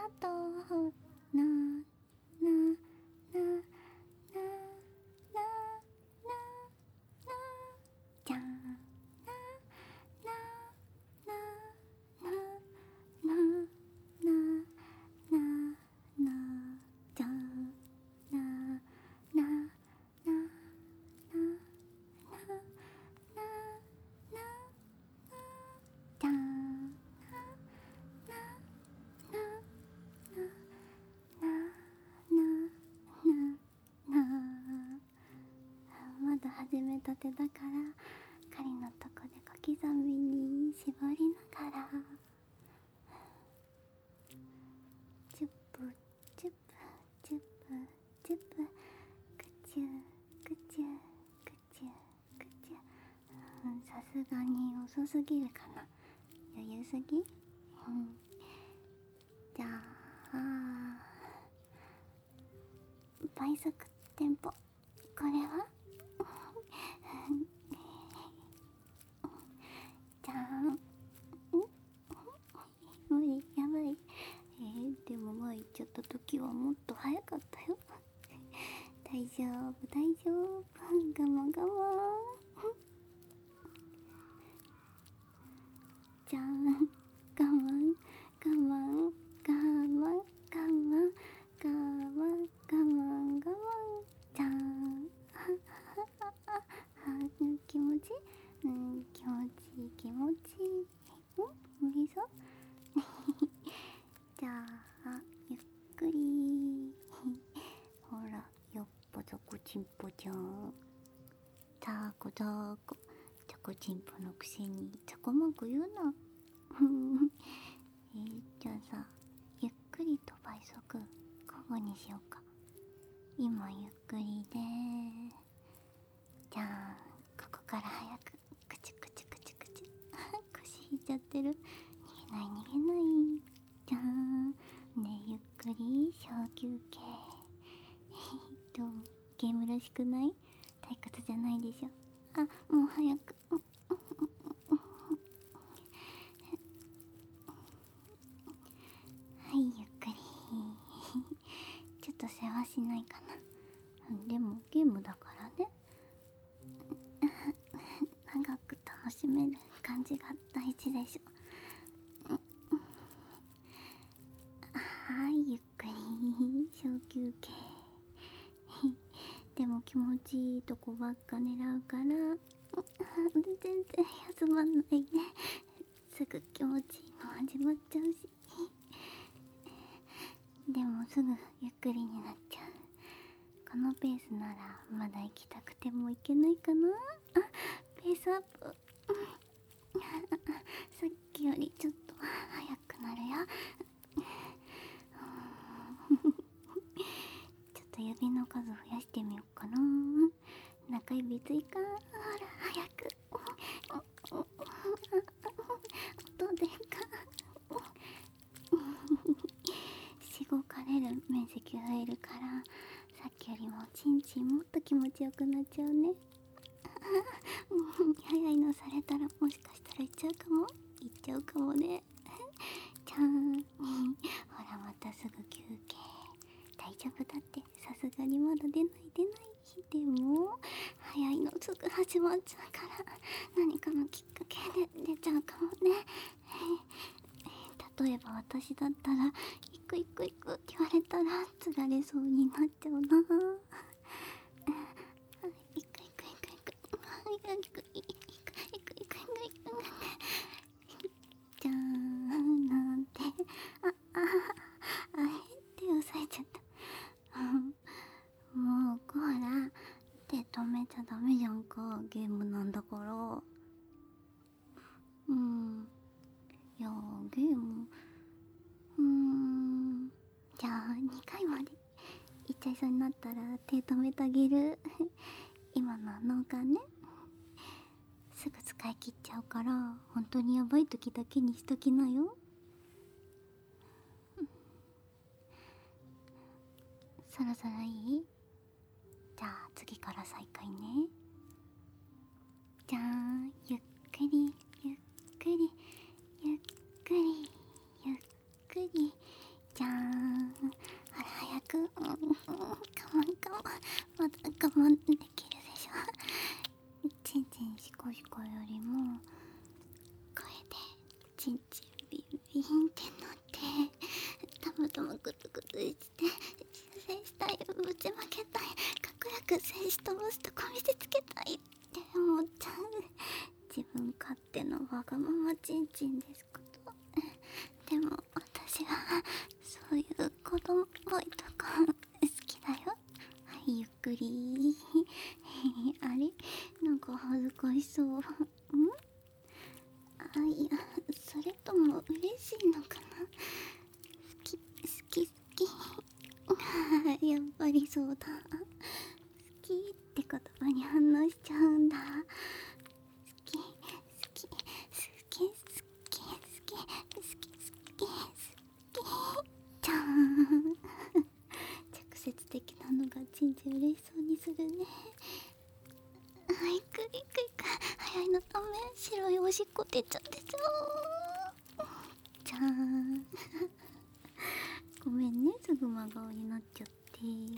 とうななななななじゃんななななななななじゃんななななななじゃんまだ始めたてだからカリのとこで小刻みに絞りながらチュップチュップチュップチュップクチュクチュクチュクチュ、さすがに遅すぎるかな、余裕すぎ、じゃあ倍速テンポ、これはじゃん無理、やばい。でも前言っちゃった時はもっと早かったよ。大丈夫大丈夫、我慢我慢じゃん、我慢我慢我慢我慢我慢我慢我慢じゃん気持ちいい、気持ちいい気持ちいい、無理そうじゃあゆっくりほら、よっぽどこちんぽじゃん、たこたこチョコチンポのくせにチョコ文句言うなじゃあさ、ゆっくりと倍速交互にしようか。今ゆっくりで、じゃあここから早くクチュクチュクチュクチュ腰引いちゃってる、逃げない逃げない、じゃあね、ゆっくり小休憩ゲームらしくない？退屈じゃないでしょ。あ、もう早くはい、ゆっくりちょっと世話しないかな。でもゲームだからね長く楽しめる感じが大事でしょ。はい、ゆっくり小休憩でも気持ちいいとこばっか狙うから全然休まんないね。すぐ気持ちいいの始まっちゃうしでもすぐゆっくりになっちゃう。このペースならまだ行きたくても行けないかな。あ、ペースアップさっきよりちょっと早くなるよちょっと指の数増やしてみようかな。中指追加、ほら早く音でかしごかれる面積増えるからさっきよりもチンチンもっと気持ちよくなっちゃうね早いのされたらもしかしたら行っちゃうかも、行っちゃうかもねじゃーんほらまたすぐ休憩、大丈夫だって、さすがにまだ出ないでも早いのすぐ始まっちゃうから何かのきっかけで出ちゃうかもね。例えば私だったら行く行く行くって言われたらつられそうになっちゃうな。行く行く行く行くじゃーんなんて、手押さえちゃったもうこら手止めちゃダメじゃんか、ゲームなんだから。いやゲームじゃあ2回までいっちゃいそうになったら手止めてあげる今のは脳幹ね、すぐ使い切っちゃうから本当にやばい時だけにしときなよ。そろそろいい？じゃあ次から再開ね。じゃーん、ゆっくりゆっくりゆっくりゆっくりじゃーちんちんシコシコよりも声でちんちんビンビンってなってたまたまグツグツして射精したい、ぶちまけたい、かっこよく精子飛ばすとこ見せつけたいって思っちゃう自分勝手のわがままちんちんですこと。でも私はそういう子供っぽいとこ好きだよ。はい、ゆっくりあれなんか恥ずかしそう。いや、それとも嬉しいのかな。好きやっぱりそうだ。好きって言葉に反応しちゃうんだ。好きじゃん直接的なのがちんちん嬉しそうにするね。はい、くい早いのため白いおしっこ出ちゃってちゃうじゃーんごめんね、すぐ真顔になっちゃって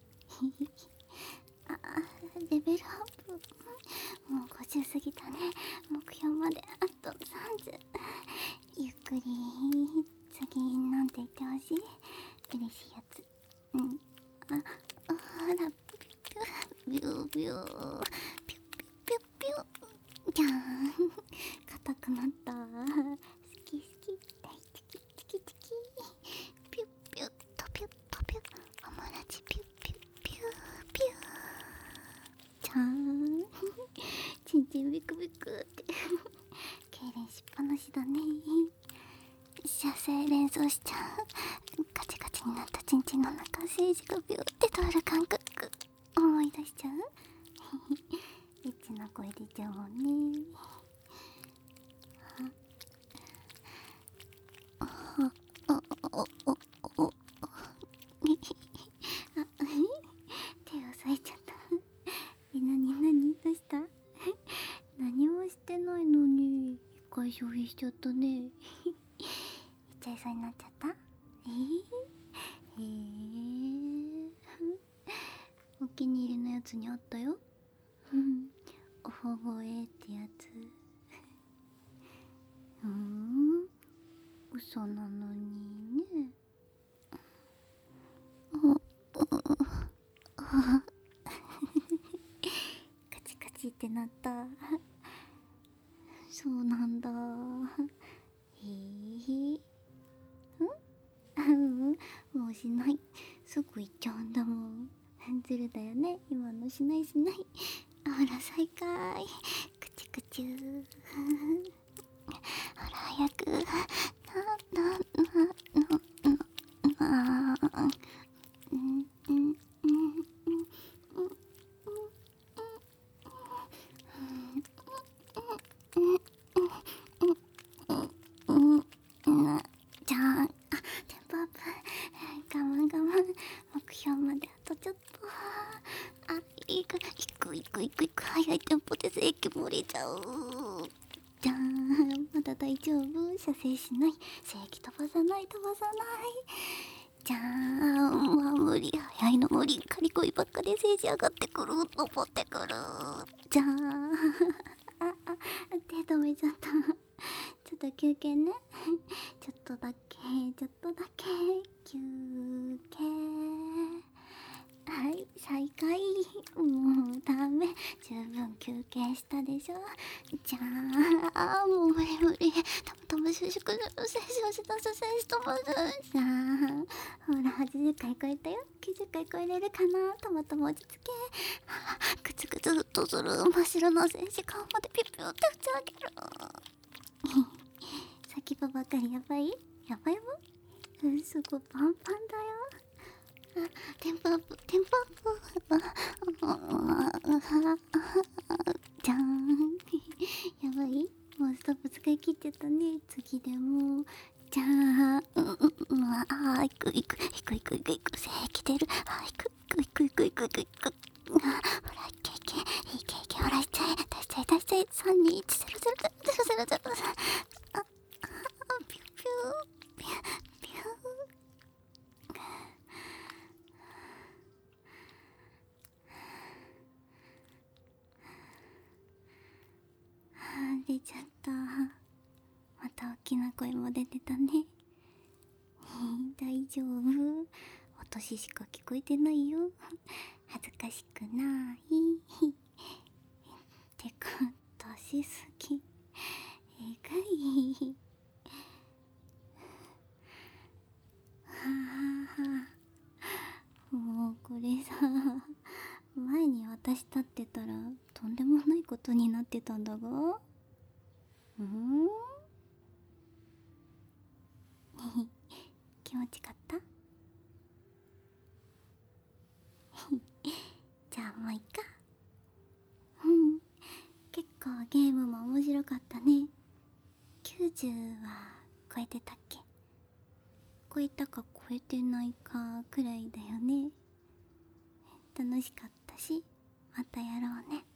レベルアップもう50過ぎたね。目標まであと30。ゆっくり次なんて言ってほしい？嬉しいやつ。ほらビュービューピュッピュッピュッピュッじゃーん硬くなった。好き大好きチキピュッピュッとピュッとピュッおもらちピュッピュッピューピューじゃーんちんちんビクビクって痙攣しっぱなしだね。射精連想しちゃう。カチカチになったチンチンの中精子がビューって通る感覚思い出しちゃうエッチな声出ちゃうもんね。手を押さえちゃった何どうした何もしてないのに一回消費しちゃったね言っちゃいそうになっちゃった。お気に入りのやつにあったよおほぼえってやつ嘘なのにねカチカチってなったそうなんだ。もうしない。すぐ行っちゃうんだもん。ズルだよね今の。しないほら再開クチクチほら早くじゃあテンポアップ我慢目標まであとちょっと。いく早いテンポで正規漏れちゃう。じゃーんまだ大丈夫。射精しない、正規飛ばさないじゃーんまあ無理、早いの無理。カリコイばっかで精子上がってくる登ってくるじゃーん手止めちゃった。ちょっと休憩ねちょっとだけ休憩。はい再開。もうダメ、十分休憩したでしょ。じゃあもう無理たま収縮する精子をし出す精子とまずさあほら80回超えたよ。90回超えれるかな。たま落ち着け。グツグツっとする真っ白な精子顔までピュッピュって打ち上げる先っぽばかりやばいすごいパンパンだよ。テンポアップじゃーんやばい、もうストップ使い切っちゃったね。次でもじゃーん行く正規出る。行くほらいけほらいっちゃえ出しちゃえ32100ピュピュピュれちゃった。また大きな声も出てたね。大丈夫？お年しか聞こえてないよ。恥ずかしくない。てか、出しすぎ。えぐい。はあ、もうこれさ、前に私立ってたらとんでもないことになってたんだが。気持ちかった？じゃあもういっか。結構ゲームも面白かったね。90は超えてたっけ？超えたか超えてないかくらいだよね。楽しかったし、またやろうね。